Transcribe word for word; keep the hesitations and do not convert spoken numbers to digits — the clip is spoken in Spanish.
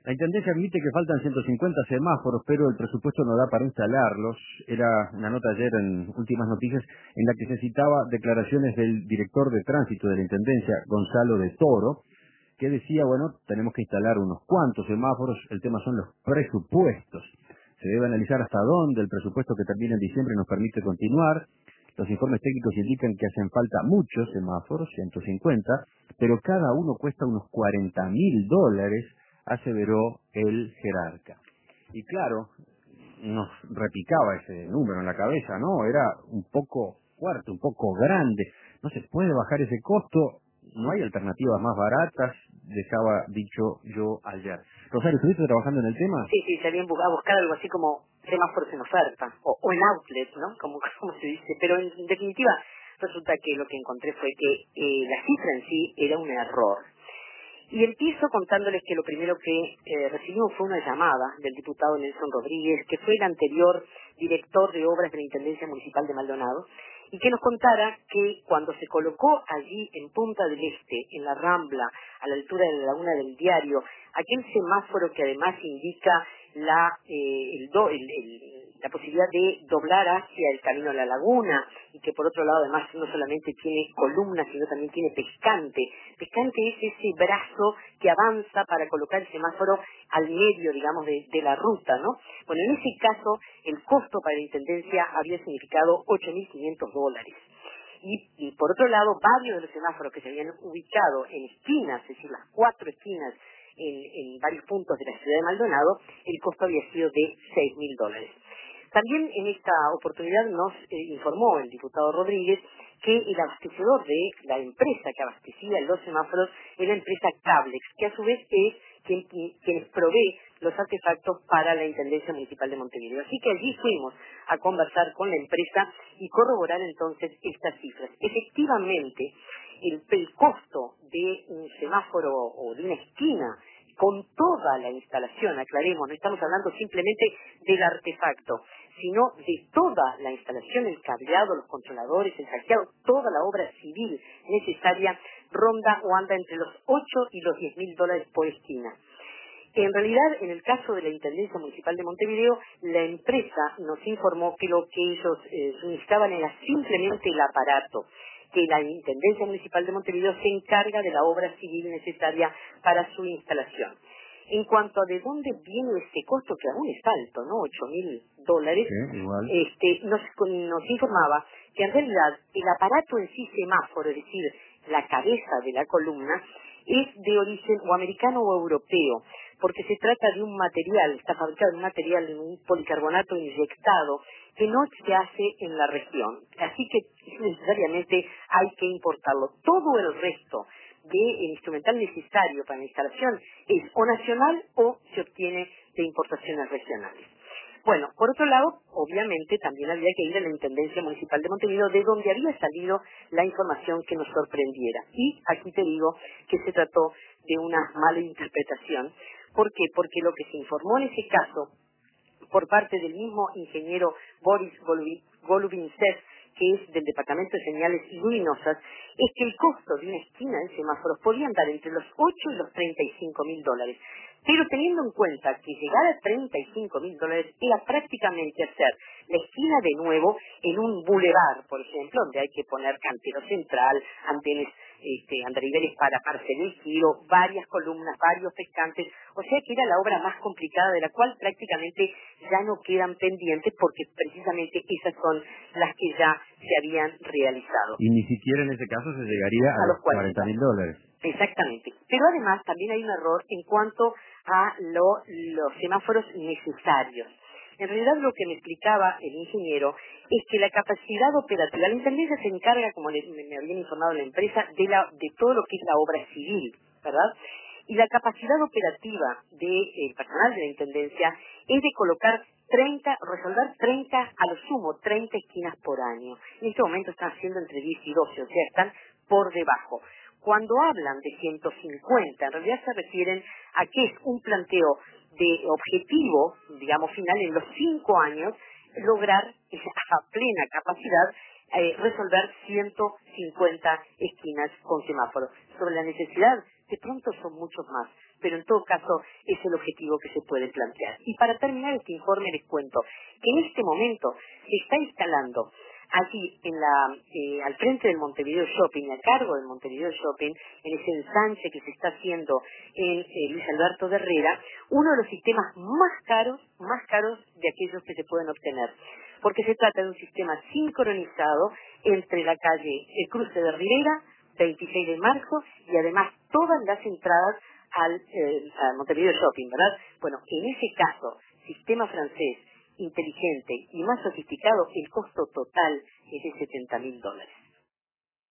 La Intendencia admite que faltan ciento cincuenta semáforos, pero el presupuesto no da para instalarlos. Era una nota ayer en Últimas Noticias en la que se citaba declaraciones del director de tránsito de la Intendencia, Gonzalo de Toro, que decía, bueno, tenemos que instalar unos cuantos semáforos, el tema son los presupuestos. Se debe analizar hasta dónde el presupuesto que termina en diciembre nos permite continuar. Los informes técnicos indican que hacen falta muchos semáforos, ciento cincuenta, pero cada uno cuesta unos cuarenta mil dólares, aseveró el jerarca. Y claro, nos repicaba ese número en la cabeza, ¿no? Era un poco fuerte, un poco grande. No se puede bajar ese costo, no hay alternativas más baratas, dejaba dicho yo ayer. Rosario, ¿estuviste trabajando en el tema? Sí, sí, salí a buscar, a buscar algo así como semáforos en oferta, o, o en outlet, ¿no? Como, como se dice. Pero en definitiva, resulta que lo que encontré fue que eh, la cifra en sí era un error. Y empiezo contándoles que lo primero que eh, recibimos fue una llamada del diputado Nelson Rodríguez, que fue el anterior director de obras de la Intendencia Municipal de Maldonado, y que nos contara que cuando se colocó allí en Punta del Este, en la Rambla, a la altura de la Laguna del Diario, aquel semáforo que además indica la, eh, el do, el, el, la posibilidad de doblar hacia el camino a la laguna, y que por otro lado además no solamente tiene columnas, sino también tiene pescante. Pescante es ese brazo que avanza para colocar el semáforo al medio, digamos, de, de la ruta, ¿no? Bueno, en ese caso, el costo para la Intendencia había significado ocho mil quinientos dólares. Y, y por otro lado, varios de los semáforos que se habían ubicado en esquinas, es decir, las cuatro esquinas en, en varios puntos de la ciudad de Maldonado, el costo había sido de seis mil dólares. También en esta oportunidad nos eh, informó el diputado Rodríguez que el abastecedor de la empresa que abastecía los semáforos es la empresa Cablex, que a su vez es quien, quien provee los artefactos para la Intendencia Municipal de Montevideo. Así que allí fuimos a conversar con la empresa y corroborar entonces estas cifras. Efectivamente, el, el costo de un semáforo o de una esquina con toda la instalación, aclaremos, no estamos hablando simplemente del artefacto, sino de toda la instalación, el cableado, los controladores, el hackeado, toda la obra civil necesaria, ronda o anda entre los ocho y los diez mil dólares por esquina. En realidad, en el caso de la Intendencia Municipal de Montevideo, la empresa nos informó que lo que ellos eh, suministraban era simplemente el aparato, que la Intendencia Municipal de Montevideo se encarga de la obra civil necesaria para su instalación. En cuanto a de dónde viene este costo, que aún es alto, ¿no? ocho mil dólares, Sí, igual. este, nos, nos informaba que en realidad el aparato en sí semáforo, es decir, la cabeza de la columna, es de origen o americano o europeo, porque se trata de un material, está fabricado en un material, en un policarbonato inyectado, que no se hace en la región. Así que necesariamente hay que importarlo. Todo el resto del instrumental necesario para la instalación es o nacional o se obtiene de importaciones regionales. Bueno, por otro lado, obviamente también había que ir a la Intendencia Municipal de Montevideo, de donde había salido la información que nos sorprendiera. Y aquí te digo que se trató de una mala interpretación. ¿Por qué? Porque lo que se informó en ese caso, por parte del mismo ingeniero Boris Golubinsev, que es del Departamento de Señales Luminosas, es que el costo de una esquina de semáforos podía andar entre los ocho y los treinta y cinco mil dólares. Pero teniendo en cuenta que llegar a treinta y cinco mil dólares era prácticamente hacer la esquina de nuevo en un bulevar, por ejemplo, donde hay que poner cantero central, andenes, este, andariveles para parcel el giro, varias columnas, varios pescantes, o sea que era la obra más complicada, de la cual prácticamente ya no quedan pendientes porque precisamente esas son las que ya se habían realizado. Y ni siquiera en ese caso se llegaría a, A los los cuarenta cuarenta. mil dólares. Exactamente. Pero además también hay un error en cuanto a lo, los semáforos necesarios. En realidad lo que me explicaba el ingeniero es que la capacidad operativa, la Intendencia se encarga, como le, me habían informado la empresa, de, la, de todo lo que es la obra civil, ¿verdad? Y la capacidad operativa del personal de la Intendencia es de colocar treinta, resolver treinta, a lo sumo treinta esquinas por año. En este momento están haciendo entre diez y doce, o sea, están por debajo. Cuando hablan de ciento cincuenta, en realidad se refieren a que es un planteo de objetivo, digamos, final, en los cinco años, lograr a plena capacidad eh, resolver ciento cincuenta esquinas con semáforo. Sobre la necesidad, de pronto son muchos más, pero en todo caso es el objetivo que se puede plantear. Y para terminar este informe les cuento que en este momento se está instalando allí en la, eh, al frente del Montevideo Shopping, a cargo del Montevideo Shopping, en ese ensanche que se está haciendo en eh, Luis Alberto de Herrera, uno de los sistemas más caros, más caros de aquellos que se pueden obtener, porque se trata de un sistema sincronizado entre la calle El Cruce de Rivera, veintiséis de marzo, y además todas las entradas al, eh, al Montevideo Shopping, ¿verdad? Bueno, en ese caso, sistema francés, inteligente y más sofisticado, el costo total es de setenta mil dólares.